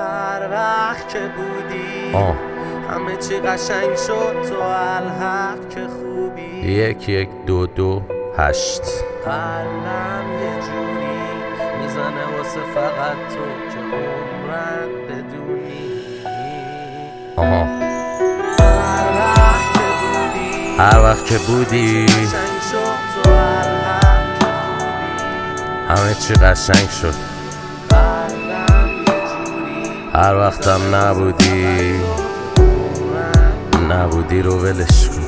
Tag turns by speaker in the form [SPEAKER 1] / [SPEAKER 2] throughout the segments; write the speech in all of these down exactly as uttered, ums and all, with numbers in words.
[SPEAKER 1] هر وقت که بودی
[SPEAKER 2] آه.
[SPEAKER 1] همه چی قشنگ شد تو الحق که خوبی.
[SPEAKER 2] یک یک دو دو هشت.
[SPEAKER 1] قلبم یه جوری میزنه واسه فقط تو که عمرن بدونی.
[SPEAKER 2] آها.
[SPEAKER 1] هر وقت که بودی
[SPEAKER 2] هر وقت که بودی
[SPEAKER 1] قشنگ شد تو الحق که خوبی.
[SPEAKER 2] همه چی قشنگ شد.
[SPEAKER 1] قلبم یه جوری
[SPEAKER 2] هر وقتم نبودی نبودی رو ولش کن.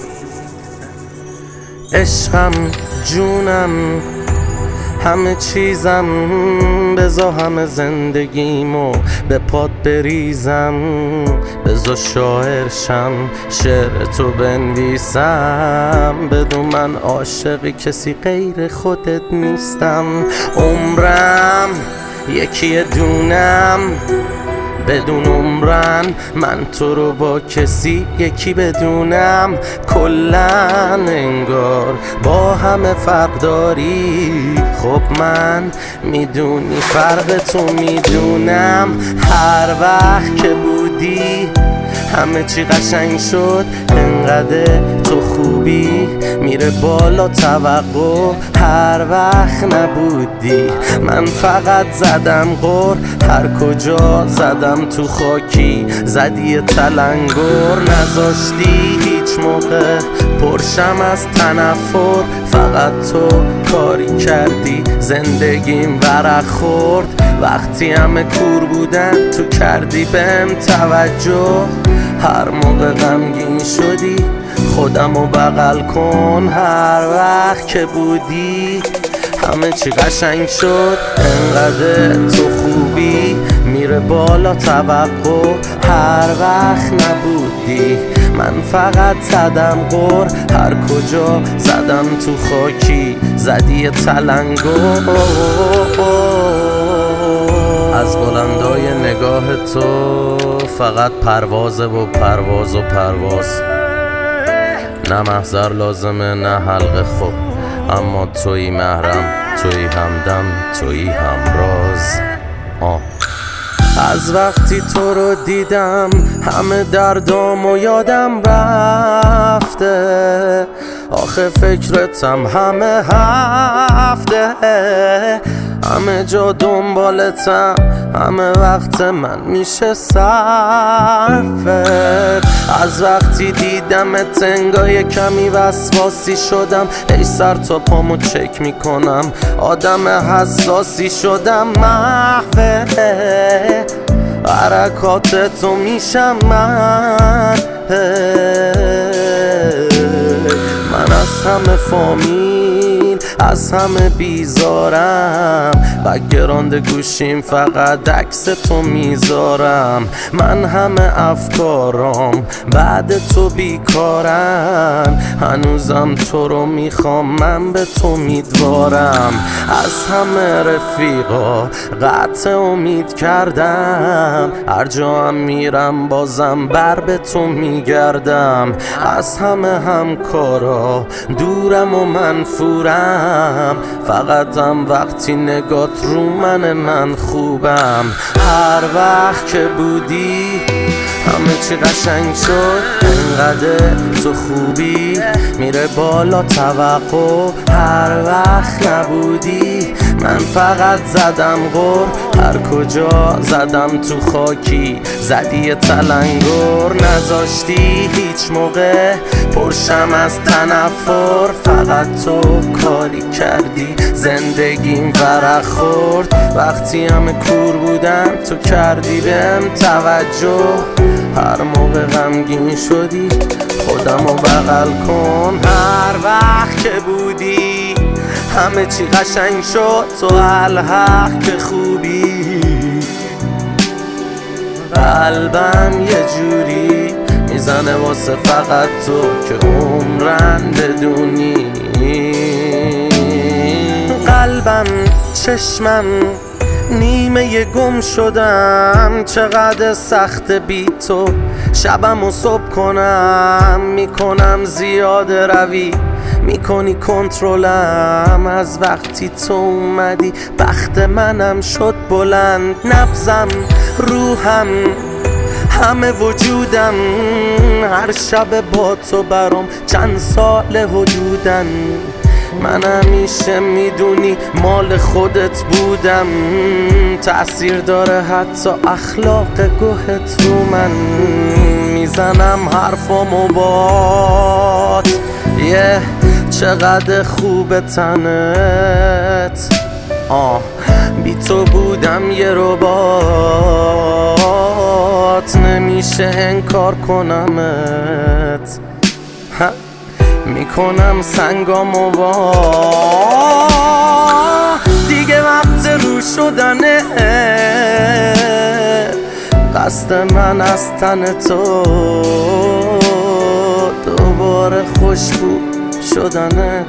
[SPEAKER 2] عشقم جونم همه چیزم، بزا همه زندگیمو به پات بریزم، بزا شاعرشم شعر تو بنویسم، بدون من عاشق کسی غیر خودت نیستم. عمرم یکی دونم بدون عمرن، من تو رو با کسی یکی بدونم. کلن انگار با همه فرق داری، خب من میدونی فرق تو میدونم. هر وقت که بودی همه چی قشنگ شد، انقدر تو خوبی میره بالا توقع. هر وقت نبودی من فقط زدم غر، هر کجا زدم تو خاکی زدی تلنگر. نذاشتی هیچ موقع پرشم از تنفر، فقط تو کاری کردی زندگیم ورق خورد. وقتی همه کور بودن تو کردی بهم توجه، هر موقع غمگین شدی خودمو بغل کن. هر وقت که بودی همه چی قشنگ شد، انقدر تو خوبی میره بالا توقع. هر وقت نبودی من فقط زدم غر، هر کجا زدم تو خاکی زدی تلنگر. از بلندای نگاه تو فقط پروازه و پرواز و پرواز، نه محضر لازمه نه حلقه خوب، اما تویی محرم، تویی همدم، تویی همراز. آه. از وقتی تو رو دیدم همه دردامو یادم رفته، آخه فکرتم همه هفته، همه جا دنبالتم، همه وقت من میشه صرفت. از وقتی دیدمت انگار کمی وسواسی شدم، ای سر تا پامو چک میکنم، آدم حساسی شدم. محوه حرکاتتو میشم من، من از همه فامیل از همه بیزارم، بک‌گراند گوشیم فقط عکس تو میذارم. من همه افکارام بعد تو بیکارن، هنوزم تو رو میخوام، من به تو امیدوارم. از همه رفیقا قطع امید کردم، هر جا هم میرم بازم بر به تو میگردم. از همه همکارا دورم و منفورم، فقط هم وقتی نگات رو من من خوبم. هر وقت که بودی همه چی قشنگ شد، انقدر تو خوبی میره بالا توقع. هر وقت نبودی من فقط زدم غر، هر کجا زدم تو خاکی زدی تلنگر. نذاشتی هیچ موقع پرشم از تنفر، فقط تو کاری کردی زندگیم ورق خورد. وقتی همه کور بودن تو کردی بهم توجه، هر موقع غمگین شدی خودمو بغل کن. هر وقت که بودی همه چی قشنگ شد تو الحق که خوبی. قلبم یه جوری میزنه واسه فقط تو که عمرن بدونی. قلبم چشمم نیمه گم شدم، چقدر سخت بی تو شبم و صبح کنم. میکنم زیاده روی
[SPEAKER 1] میکنی کنترلم از وقتی تو اومدی. بخت منم شد بلند، نبضم، روحم، همه وجودم هر شب با تو برام چند سال حدودن. من همیشه میدونی مال خودت بودم، تأثیر داره حتی اخلاق گوهت رو من. میزنم حرفامو بات یه yeah. چقدر خوب تنت، آه بی تو بودم یه ربات، نمیشه انکار کنمت. میکنم سنگامو وا دیگه وقت رو شدنه. قصد من از تن تو دوباره خوشبو شدنه.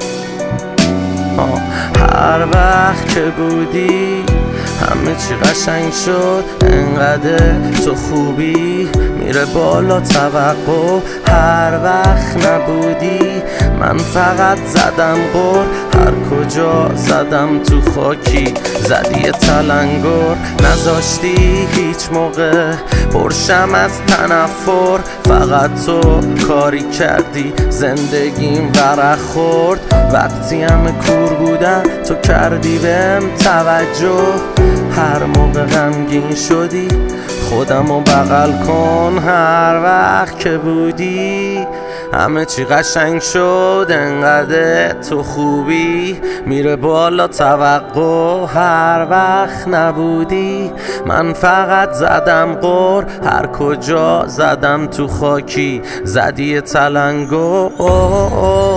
[SPEAKER 1] هر وقت که بودی همه چی قشنگ شد، انقدر تو خوبی میره بالا توقع. هر وقت نبودی من فقط زدم غر، هر کجا زدم تو خاکی زدی تلنگر. نذاشتی هیچ موقع پرشم از تنفر، فقط تو کاری کردی زندگیم ورق خورد. وقتی همه کور بودن تو کردی بهم توجه، هر موقع غمگین شدی خودمو بغل کن. هر وقت که بودی همه چی قشنگ شد، انقدر تو خوبی میره بالا توقع. هر وقت نبودی من فقط زدم غر، هر کجا زدم تو خاکی زدی تلنگر.